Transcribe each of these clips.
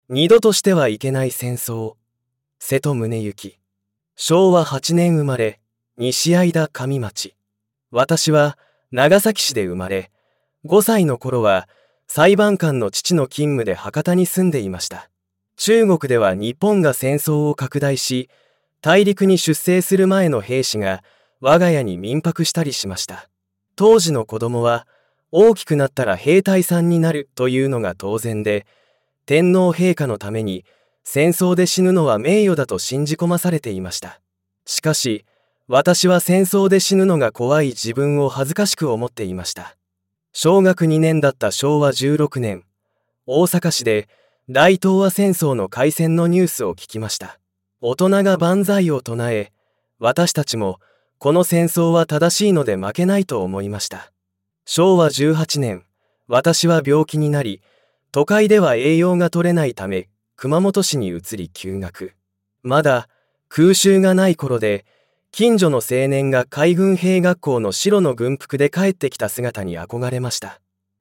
二度としてはいけない戦争。瀬戸宗行。昭和8年生まれ、西相田上町。私は長崎市で生まれ、5歳の頃は裁判官の父の勤務で博多に住んでいました。中国では日本が戦争を拡大し、大陸に出征する前の兵士が我が家に民泊したりしました。当時の子供は大きくなったら兵隊さんになるというのが当然で、天皇陛下のために戦争で死ぬのは名誉だと信じ込まされていました。しかし、私は戦争で死ぬのが怖い自分を恥ずかしく思っていました。小学2年だった昭和16年、大阪市で大東亜戦争の開戦のニュースを聞きました。大人が万歳を唱え、私たちもこの戦争は正しいので負けないと思いました。昭和18年、私は病気になり、都会では栄養が取れないため、熊本市に移り休学。まだ空襲がない頃で、近所の青年が海軍兵学校の白の軍服で帰ってきた姿に憧れました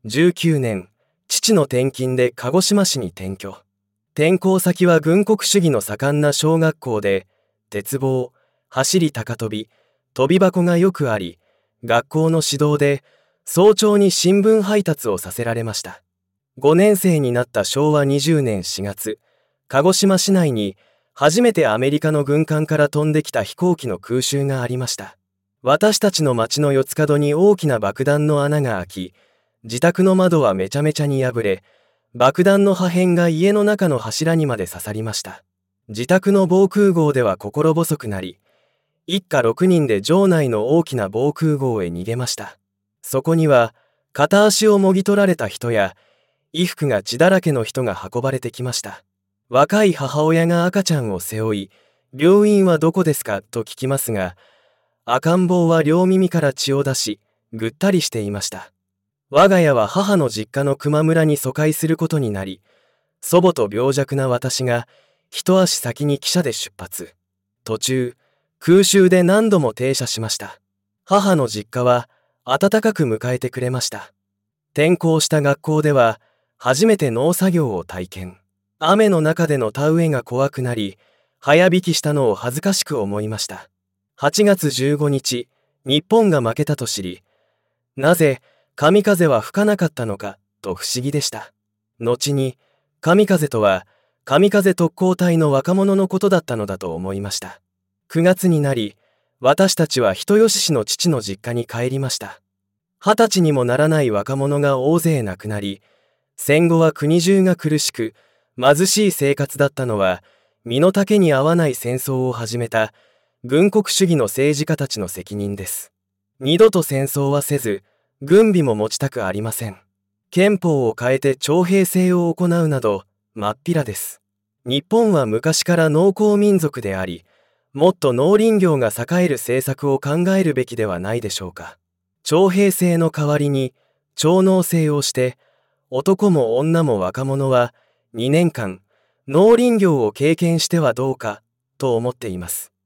。19年、父の転勤で鹿児島市に転居。転校先は軍国主義の盛んな小学校で、鉄棒、走り高跳び、跳び箱がよくあり、学校の指導で早朝に新聞配達をさせられました。5年生になった昭和20年4月、鹿児島市内に初めてアメリカの軍艦から飛んできた飛行機の空襲がありました。私たちの町の四つ角に大きな爆弾の穴が開き、自宅の窓はめちゃめちゃに破れ、爆弾の破片が家の中の柱にまで刺さりました。自宅の防空壕では心細くなり、一家6人で城内の大きな防空壕へ逃げました。そこには片足をもぎ取られた人や、衣服が血だらけの人が運ばれてきました。若い母親が赤ちゃんを背負い、病院はどこですかと聞きますが、赤ん坊は両耳から血を出し、ぐったりしていました。我が家は母の実家の熊村に疎開することになり、祖母と病弱な私が一足先に汽車で出発。途中、空襲で何度も停車しました。母の実家は温かく迎えてくれました。転校した学校では初めて農作業を体験。雨の中での田植えが怖くなり、早引きしたのを恥ずかしく思いました。8月15日、日本が負けたと知り、なぜ神風は吹かなかったのかと不思議でした。後に、神風とは神風特攻隊の若者のことだったのだと思いました。9月になり、私たちは人吉市の父の実家に帰りました。20歳にもならない若者が大勢亡くなり、戦後は国中が苦しく、貧しい生活だったのは、身の丈に合わない戦争を始めた軍国主義の政治家たちの責任です。二度と戦争はせず、軍備も持ちたくありません。憲法を変えて徴兵制を行うなど、まっぴらです。日本は昔から農耕民族であり、もっと農林業が栄える政策を考えるべきではないでしょうか。徴兵制の代わりに、徴農制をして、男も女も若者は2年間、農林業を経験してはどうか、と思っています。